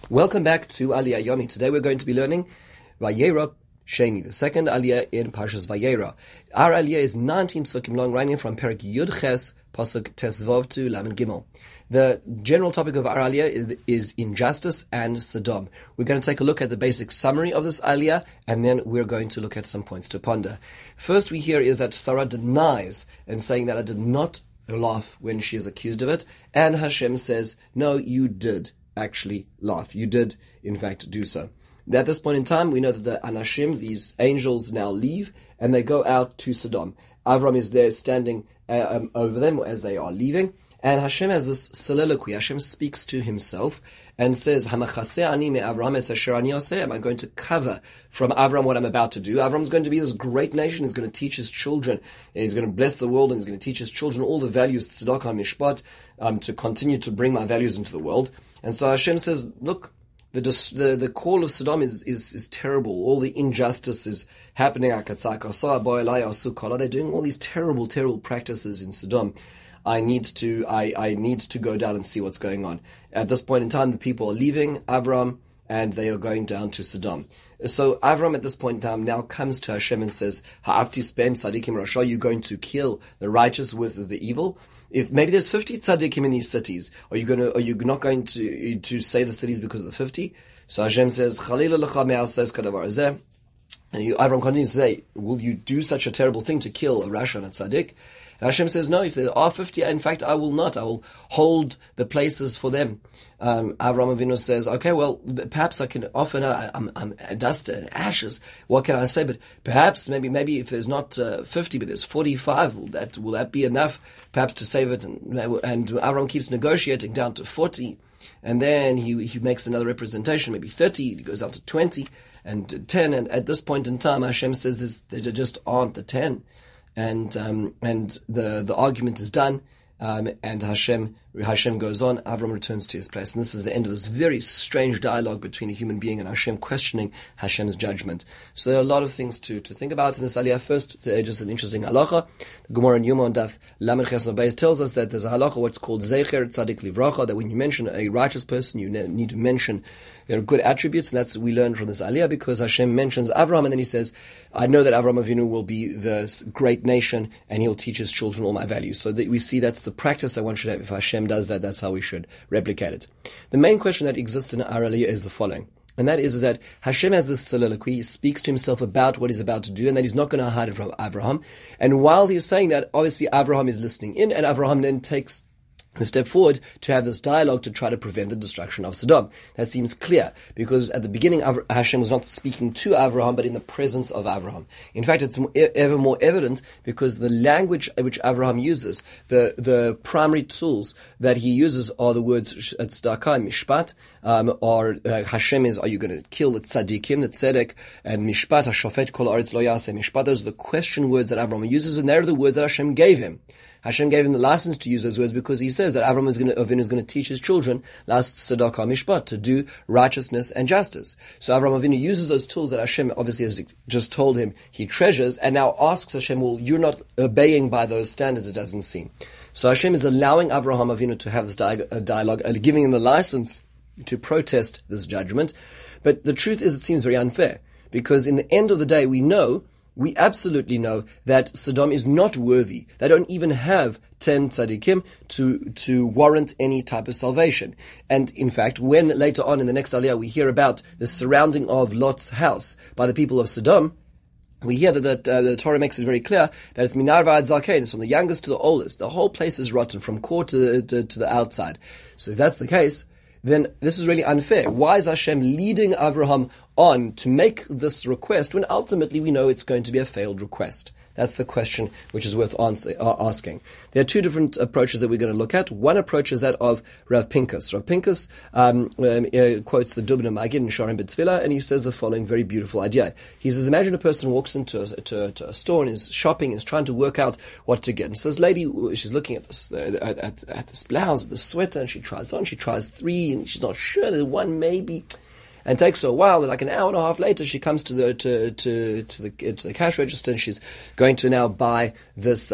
Welcome back to Aliyah Yomi. Today we're going to be learning Vayera Sheni, the second Aliyah in Parshas Vayera. Our Aliyah is 19 psukim long, running from Perek Yud Ches, Pasuk Tesvav to Lamed Gimel. The general topic of our Aliyah is injustice and Sodom. We're going to take a look at the basic summary of this Aliyah, and then we're going to look at some points to ponder. First we hear is that Sarah denies and saying that I did not laugh when she is accused of it, and Hashem says, no, you did actually laugh. You did, in fact, do so. At this point in time, we know that the Anashim, these angels, now leave, and they go out to Sodom. Avram is there standing over them as they are leaving, and Hashem has this soliloquy. Hashem speaks to himself and says, Hamachaseh ani me Avram es asher ani oseh. Am I going to cover from Avram what I'm about to do? Avram's going to be this great nation. He's going to teach his children. He's going to bless the world, and he's going to teach his children all the values, tzedakah, mishpat, to continue to bring my values into the world. And so Hashem says, look, the call of Sodom is terrible. All the injustice is happening. They're doing all these terrible practices in Sodom. I need to go down and see what's going on. At this point in time, the people are leaving Avram, and they are going down to Sodom. So Avram at this point in time now comes to Hashem and says, Ha'afti spem tzadikim rasha, you're going to kill the righteous with the evil? If maybe there's 50 tzaddikim in these cities, are you not going to say the cities because of the 50? So Hashem says, Chalila lecha me'aseh kadavar hazeh. And Avram continues to say, will you do such a terrible thing to kill a rasha and a tzaddik? And Hashem says, no, if there are 50, in fact, I will not. I will hold the places for them. Avram Avinu says, okay, well, perhaps I can offer I'm dust and ashes. What can I say? But perhaps, maybe if there's not 50, but there's 45, will that be enough, perhaps, to save it? And Avram keeps negotiating down to 40. And then he makes another representation, maybe 30, he goes out to 20 and 10. And at this point in time, Hashem says there just aren't the 10. And the argument is done, and Hashem goes on. Avram returns to his place, and this is the end of this very strange dialogue between a human being and Hashem, questioning Hashem's judgment. So there are a lot of things to think about in this aliyah. First, just an interesting halacha. The Gemara in Yoma on Daf Lamed Ches Beis tells us that there's a halacha, what's called Zecher Tzadik Livracha, that when you mention a righteous person, you need to mention their good attributes, and that's we learn from this aliyah, because Hashem mentions Avram, and then he says, I know that Avram Avinu will be the great nation, and he'll teach his children all my values. So that we see that's the practice that one should have. If Hashem does that, that's how we should replicate it. The main question that exists in our aliyah is the following, and that is that Hashem has this soliloquy. He speaks to himself about what he's about to do, and that he's not going to hide it from Avraham. And while he's saying that, obviously Avraham is listening in, and Avraham then takes a step forward to have this dialogue to try to prevent the destruction of Sodom. That seems clear, because at the beginning Hashem was not speaking to Avraham, but in the presence of Avraham. In fact, it's ever more evident because the language which Avraham uses, the primary tools that he uses are the words tzedakah and mishpat, or Hashem is, are you going to kill the tzaddikim, the tzedek, and mishpat, hashofet kol haaretz lo yaseh mishpat. Those are the question words that Avraham uses, and they're the words that Hashem gave him. Hashem gave him the license to use those words because he says that Avram Avinu is going to teach his children last tzedakah mishpat, to do righteousness and justice. So Avram Avinu uses those tools that Hashem obviously has just told him he treasures, and now asks Hashem, well, you're not obeying by those standards, it doesn't seem. So Hashem is allowing Avraham Avinu to have this dialogue, giving him the license to protest this judgment. But the truth is, it seems very unfair, because in the end of the day, we absolutely know that Sodom is not worthy. They don't even have 10 tzaddikim to warrant any type of salvation. And in fact, when later on in the next aliyah we hear about the surrounding of Lot's house by the people of Sodom, we hear that the Torah makes it very clear that it's minar va'ad zaken, it's from the youngest to the oldest. The whole place is rotten from core to the outside. So if that's the case, then this is really unfair. Why is Hashem leading Avraham on to make this request when ultimately we know it's going to be a failed request? That's the question which is worth asking. There are two different approaches that we're going to look at. One approach is that of Rav Pinkus. Rav Pinkus quotes the Dubna Magid in Sharim B'Tfilah, and he says the following very beautiful idea. He says, imagine a person walks into a store and is shopping, is trying to work out what to get. And so this lady, she's looking at this at this blouse, this sweater, and she tries 3, and she's not sure. There's one maybe. And it takes her a while, and like an hour and a half later, she comes to the cash register, and she's going to now buy this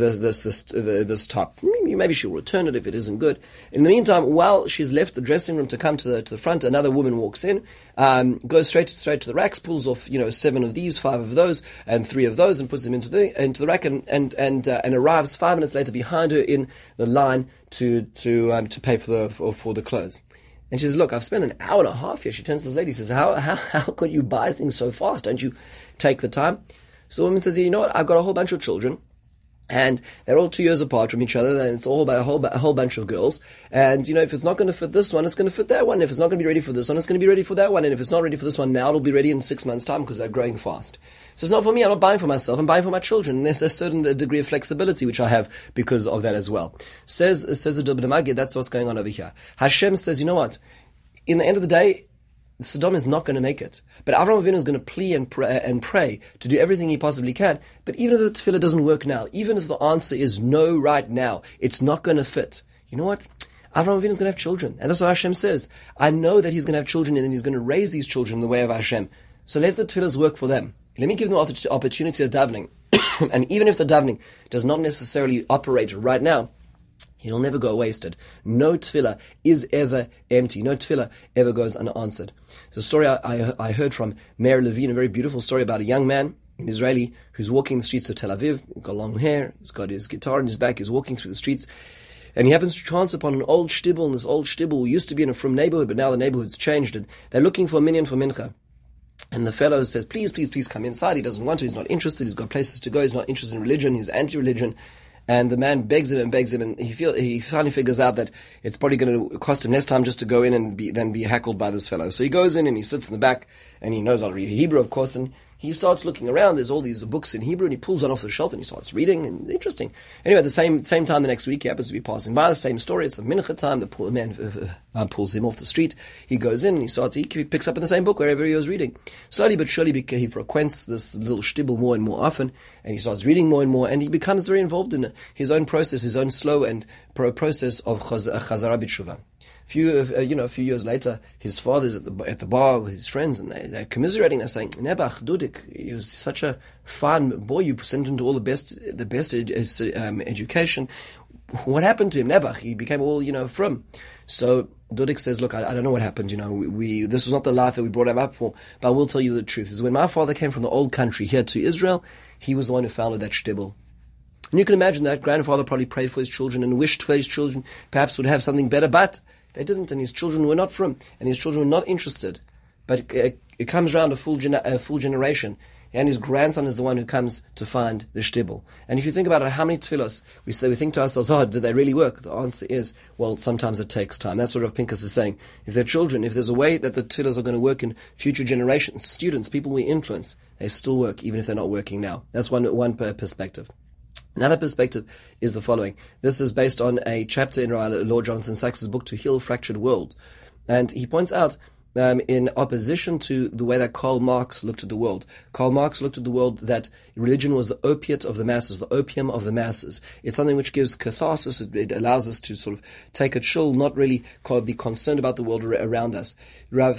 top. Maybe she'll return it if it isn't good. In the meantime, while she's left the dressing room to come to the front, another woman walks in, goes straight to the racks, pulls off 7 of these, 5 of those, and 3 of those, and puts them into the rack, and arrives 5 minutes later behind her in the line to pay for the clothes. And she says, look, I've spent an hour and a half here. She turns to this lady, says, how could you buy things so fast? Don't you take the time? So the woman says, you know what, I've got a whole bunch of children, and they're all 2 years apart from each other, and it's all about a whole bunch of girls. And, if it's not going to fit this one, it's going to fit that one. If it's not going to be ready for this one, it's going to be ready for that one. And if it's not ready for this one now, it'll be ready in 6 months' time because they're growing fast. So it's not for me. I'm not buying for myself. I'm buying for my children. And there's a certain degree of flexibility which I have because of that as well. Says the Dubna Magid, that's what's going on over here. Hashem says, you know what? In the end of the day, Sodom is not going to make it. But Avraham Avinu is going to plea and pray to do everything he possibly can. But even if the tefillah doesn't work now, even if the answer is no right now, it's not going to fit. You know what? Avraham Avinu is going to have children. And that's what Hashem says. I know that he's going to have children and then he's going to raise these children in the way of Hashem. So let the tefillahs work for them. Let me give them the opportunity of davening. And even if the davening does not necessarily operate right now, it'll never go wasted. No tefillah is ever empty. No tefillah ever goes unanswered. It's a story I heard from Meir Levine, a very beautiful story about a young man, an Israeli, who's walking the streets of Tel Aviv. He's got long hair, he's got his guitar in his back, he's walking through the streets, and he happens to chance upon an old shtibel, and this old shtibel used to be in a frum neighborhood, but now the neighborhood's changed, and they're looking for a minyan for mincha. And the fellow says, please, please, please come inside. He doesn't want to, he's not interested, he's got places to go, he's not interested in religion, he's anti-religion. And the man begs him, and he finally figures out that it's probably going to cost him less time just to go in and be heckled by this fellow. So he goes in and he sits in the back, and he knows how to read Hebrew, of course, and he starts looking around. There's all these books in Hebrew, and he pulls one off the shelf and he starts reading, and interesting. Anyway, at the same time the next week, he happens to be passing by the same story. It's the mincha time. The poor man pulls him off the street. He goes in and he picks up in the same book wherever he was reading. Slowly but surely, he frequents this little shtibel more and more often, and he starts reading more and more, and he becomes very involved in his own process, his own slow and process of chazara b'tshuva. A few years later, his father's at the bar with his friends, and they're commiserating. They're saying, Nebuch, Dudik, he was such a fine boy. You sent him to all the best education. What happened to him, Nebuch? He became all, frum. So Dudik says, look, I don't know what happened. This was not the life that we brought him up for. But I will tell you the truth. Is when my father came from the old country here to Israel, he was the one who founded that shtibel. And you can imagine that grandfather probably prayed for his children and wished for his children perhaps would have something better, but they didn't, and his children were not from, and his children were not interested. But it comes around a full generation, and his grandson is the one who comes to find the shtibel. And if you think about it, how many tefillos we think to ourselves, did they really work? The answer is, well, sometimes it takes time. That's what Rav Pinkas is saying. If they're children, if there's a way that the tefillos are going to work in future generations, students, people we influence, they still work, even if they're not working now. That's one perspective. Another perspective is the following. This is based on a chapter in Lord Jonathan Sachs's book, To Heal a Fractured World. And he points out, in opposition to the way that Karl Marx looked at the world. Karl Marx looked at the world that religion was the opiate of the masses, the opium of the masses. It's something which gives catharsis. It allows us to sort of take a chill, not really be concerned about the world around us. Rav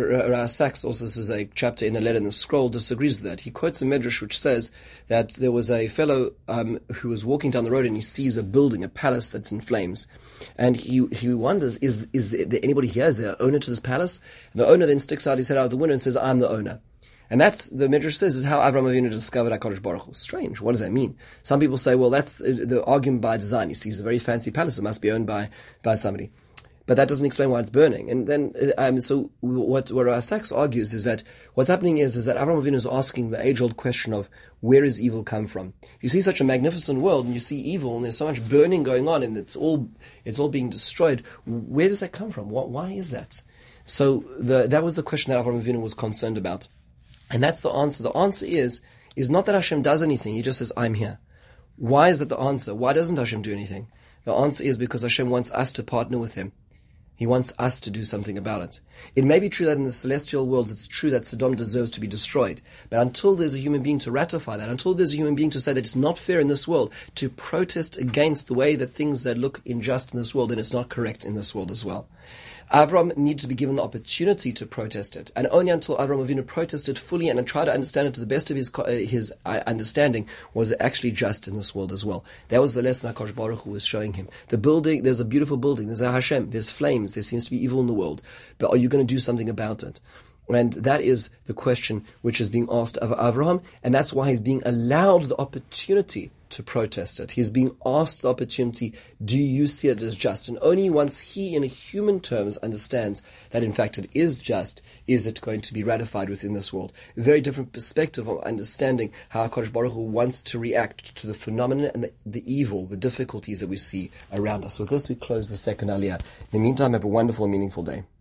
Sachs, also this is a chapter in a letter in the scroll, disagrees with that. He quotes a medrash which says that there was a fellow who was walking down the road and he sees a building, a palace that's in flames. And he wonders, is there anybody here? Is there an owner to this palace? And the owner then sticks out his head out of the window and says, I'm the owner. And that's, the Midrash says, is how Avraham Avinu discovered HaKadosh Baruch Hu. Strange. What does that mean? Some people say, well, that's the argument by design. He sees a very fancy palace. It must be owned by somebody. But that doesn't explain why it's burning. And then, so what Sachs argues is that what's happening is that Avraham Avinu is asking the age-old question of where does evil come from? You see such a magnificent world, and you see evil, and there's so much burning going on, and it's all being destroyed. Where does that come from? Why is that? So that was the question that Avraham Avinu was concerned about. And that's the answer. The answer is not that Hashem does anything. He just says, I'm here. Why is that the answer? Why doesn't Hashem do anything? The answer is because Hashem wants us to partner with Him. He wants us to do something about it. It may be true that in the celestial worlds it's true that Sodom deserves to be destroyed. But until there's a human being to ratify that, until there's a human being to say that it's not fair in this world, to protest against the way that things that look unjust in this world, then it's not correct in this world as well. Avram needed to be given the opportunity to protest it, and only until Avram Avinu protested fully and tried to understand it to the best of his understanding was it actually just in this world as well. That was the lesson HaKadosh Baruch Hu was showing him. The building, there's a beautiful building, there's a Hashem, there's flames, there seems to be evil in the world, but are you going to do something about it? And that is the question which is being asked of Avraham, and that's why he's being allowed the opportunity to protest it. He's being asked the opportunity, do you see it as just? And only once he, in human terms, understands that in fact it is just, is it going to be ratified within this world. A very different perspective of understanding how HaKadosh Baruch Hu wants to react to the phenomenon and the evil, the difficulties that we see around us. With this, we close the second aliyah. In the meantime, have a wonderful and meaningful day.